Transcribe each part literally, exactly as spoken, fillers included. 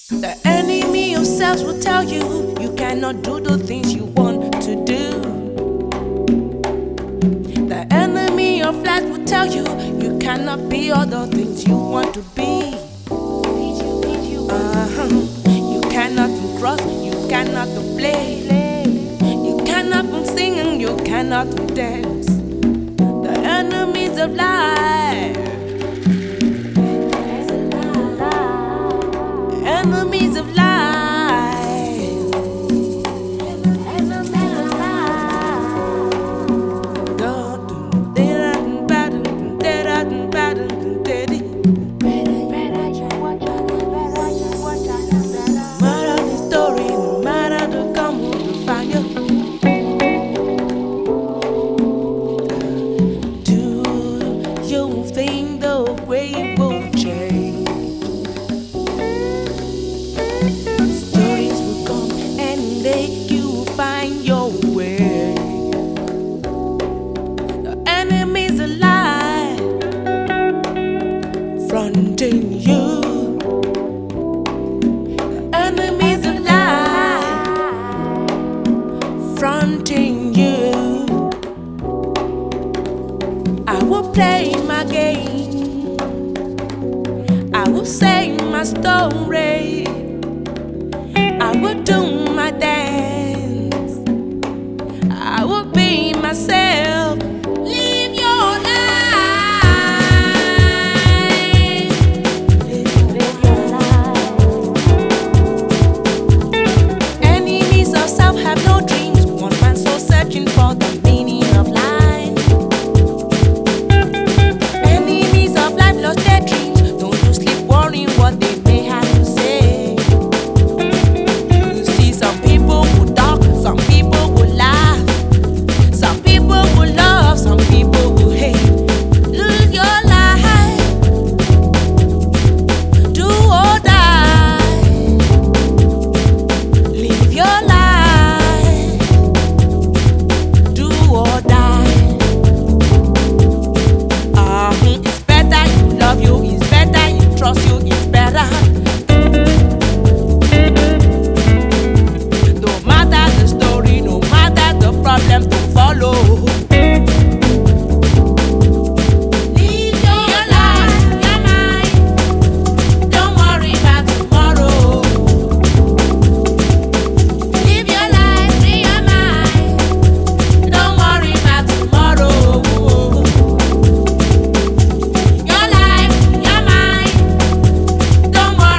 The enemy yourselves will tell you you cannot do the things you want to do. The enemy of flesh will tell you you cannot be all the things you want to be. Uh-huh. You cannot cross, you cannot play, you cannot sing and you cannot dance. The enemies of life, enemies of life. Think the way will change. Stories will come and make you find your way. The enemy's alive, fronting you. The enemy's alive, fronting you. I will play my game, I will say my story, I will do my dance, I will be myself. Live your life, live your life. Enemies of self have no dreams. One man so searching for the meaning of life. Lost their dreams. Don't you sleep worrying what they may have to say. You see, some people will talk, some people will laugh, some people will love, some people will hate. Lose your life, do or die. Live your life, do or die. Uh, it's better you love you, it's better you trust you, it's better. No matter the story, no matter the problems to follow. Live your life, your mind. Don't worry about tomorrow. Live your life, free your mind. Don't worry about tomorrow. Your life, your mind. Don't worry.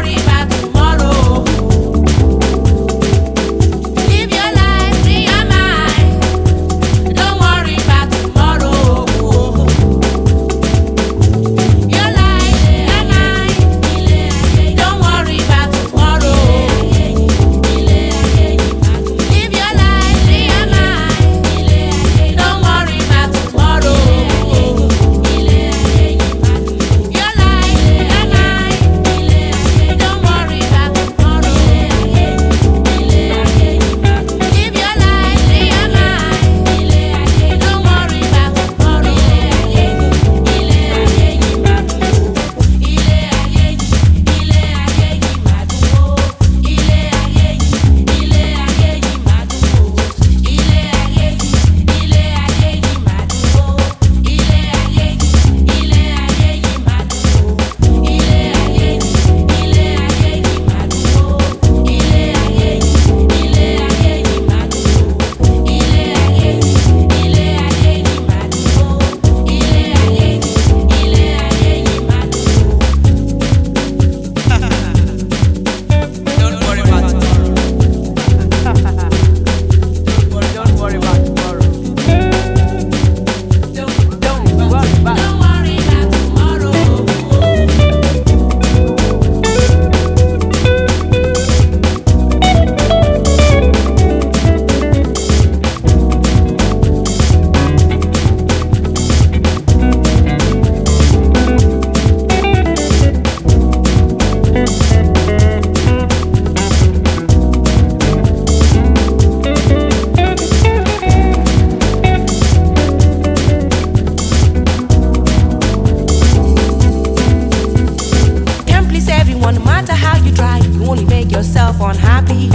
yourself unhappy.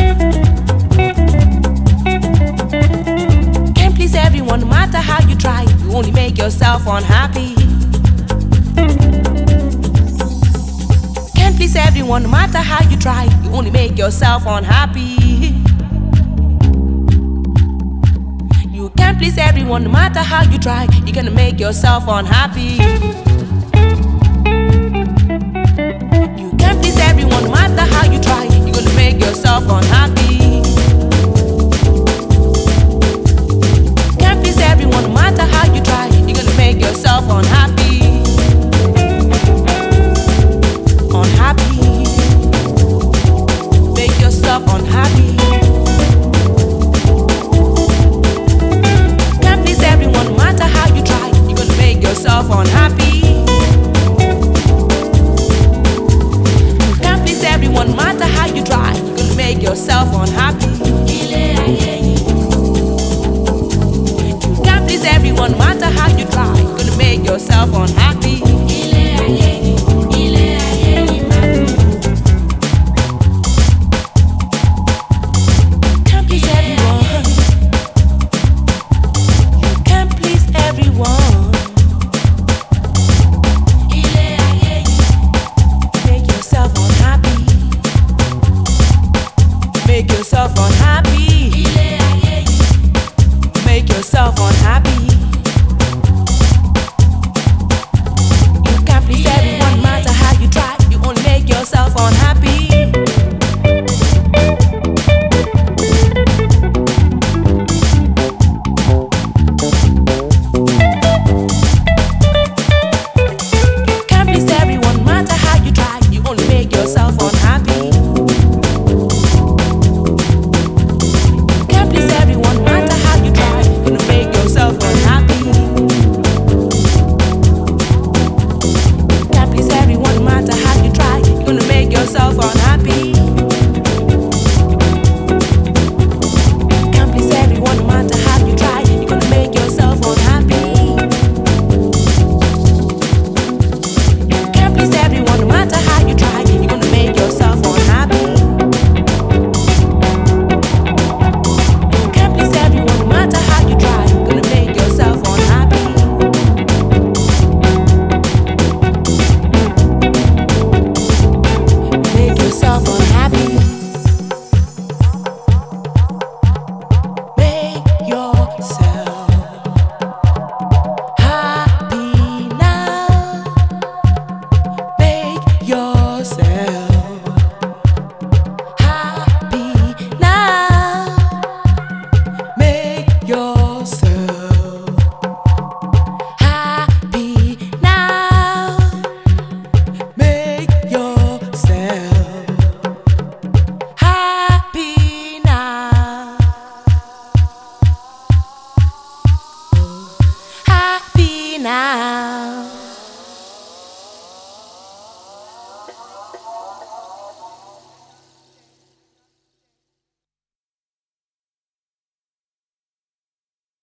Can't please everyone, no matter how you try. You only make yourself unhappy. Can't please everyone, no matter how you try. You only make yourself unhappy. You can't please everyone, no matter how you try. You're gonna make yourself unhappy.